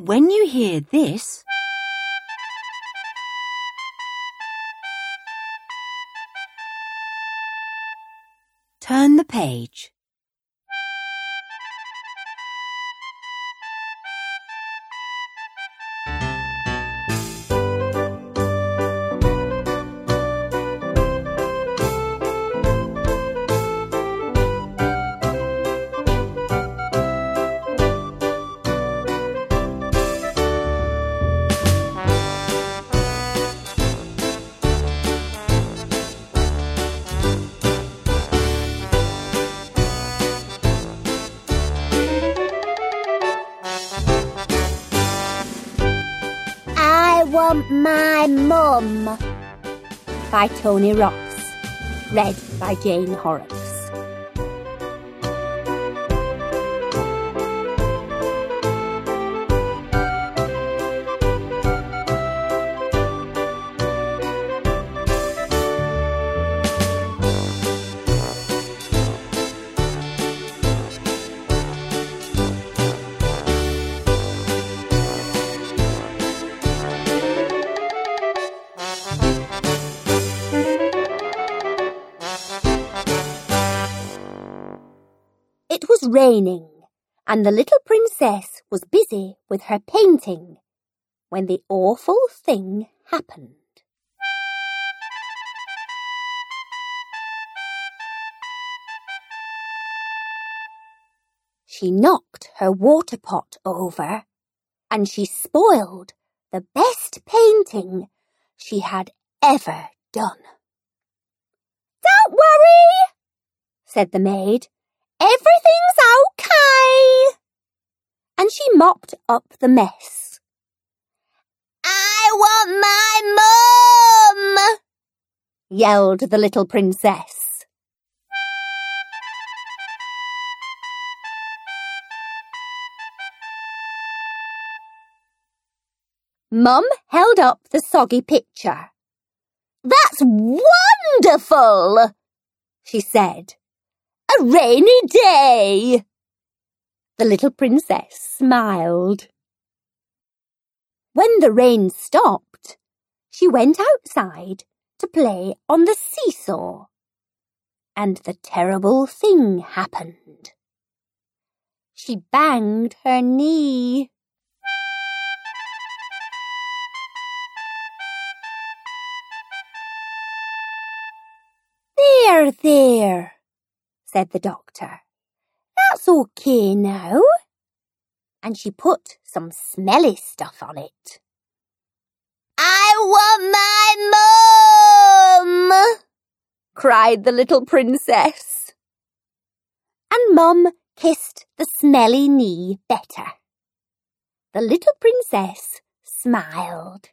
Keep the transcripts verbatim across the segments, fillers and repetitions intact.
When you hear this, turn the page. I Want My Mum by Tony Ross, read by Jane Horrocks. It was raining, and the little princess was busy with her painting when the awful thing happened. She knocked her water pot over, and she spoiled the best painting she had ever done. "Don't worry," said the maid. "Everything's okay." And she mopped up the mess. "I want my mum," yelled the little princess. Mum held up the soggy picture. "That's wonderful," she said. "A rainy day." The little princess smiled. When the rain stopped, she went outside to play on the seesaw. And the terrible thing happened. She banged her knee. "There, there," said the doctor. "That's okay now." And she put some smelly stuff on it. "I want my mum," cried the little princess. And Mum kissed the smelly knee better. The little princess smiled.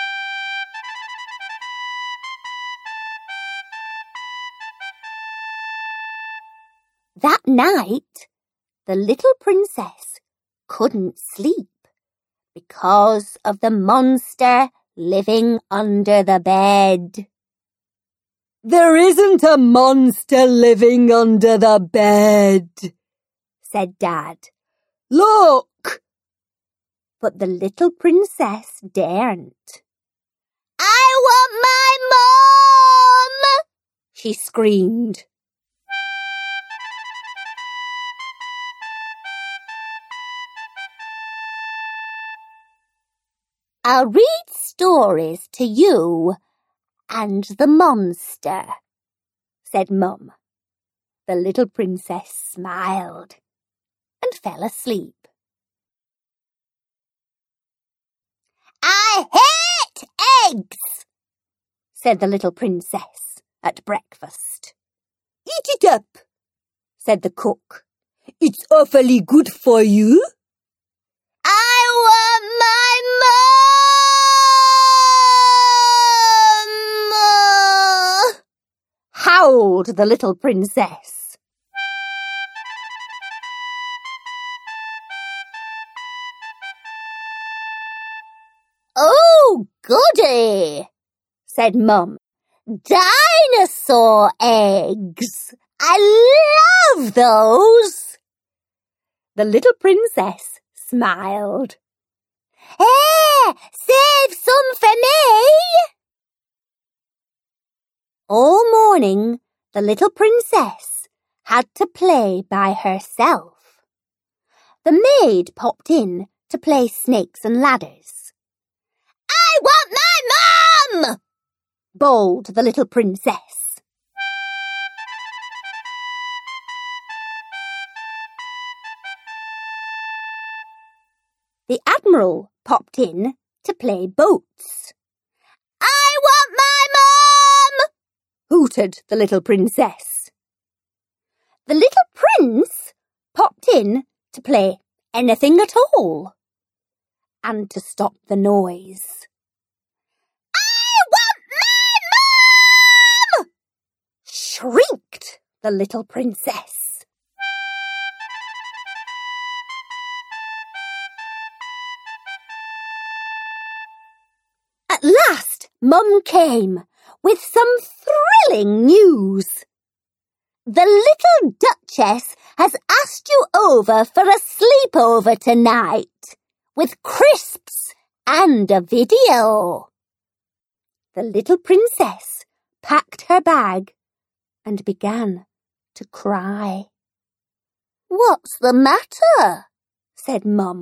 That night, the little princess couldn't sleep because of the monster living under the bed. "There isn't a monster living under the bed," said Dad. "Look!" But the little princess daren't. "I want my mum!" she screamed. "I'll read stories to you and the monster," said Mum. The little princess smiled and fell asleep. "I hate eggs," said the little princess at breakfast. "Eat it up," said the cook. "It's awfully good for you." "I want my mum!" howled the little princess. "Oh, goody," said Mum. "Dinosaur eggs. I love those." The little princess smiled. Hey, save some for me! All morning, the little princess had to play by herself. The maid popped in to play snakes and ladders. I want my mum! Bawled the little princess. The admiral popped in to play boats. I want my mum! Hooted the little princess. The little prince popped in to play anything at all. And to stop the noise. I want my mum! Shrieked the little princess. At last, Mum came with some thrilling news. The little Duchess has asked you over for a sleepover tonight, with crisps and a video. The little princess packed her bag and began to cry. What's the matter? Said Mum.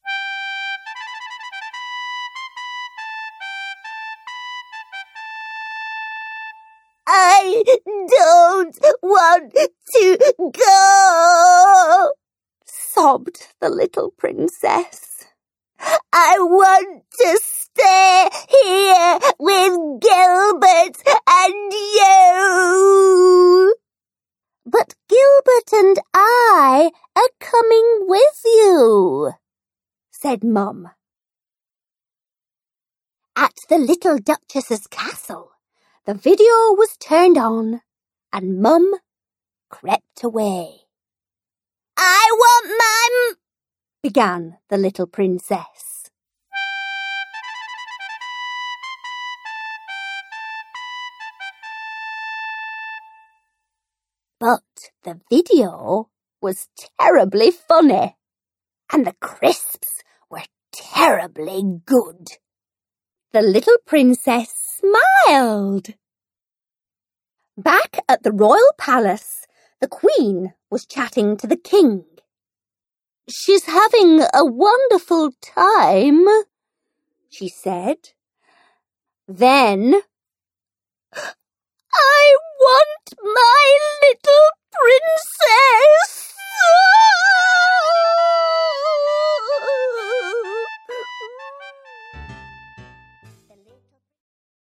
I don't want to go, sobbed the little princess. I want to stay here with Gilbert and you. But Gilbert and I are coming with you, said Mum. At the little Duchess's castle, the video was turned on and Mum crept away. I want my m- began the little princess. But the video was terribly funny and the crisps were terribly good. The little princess smiled. Back at the royal palace, the Queen was chatting to the King. She's having a wonderful time, she said. Then, I want my little princess!